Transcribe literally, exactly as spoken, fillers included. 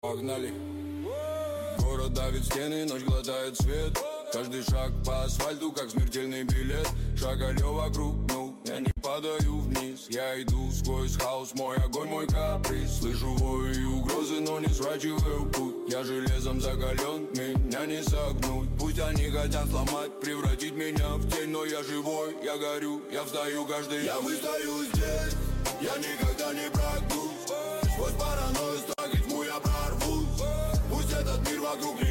Погнали. Город давит стены, ночь глотает свет. Каждый шаг по асфальту, как смертельный билет. Шагалё вокруг, ну, я не падаю вниз. Я иду сквозь хаос, мой огонь, мой каприз. Слышу вой и угрозы, но не сворачиваю путь. Я железом закален, меня не согнуть. Пусть они хотят сломать, превратить меня в тень, но я живой, я горю, я встаю каждый. Я выстою здесь, я никогда не прогнусь. Сквозь паранойю, страх и тьму я прорвусь. Пусть этот мир вокруг не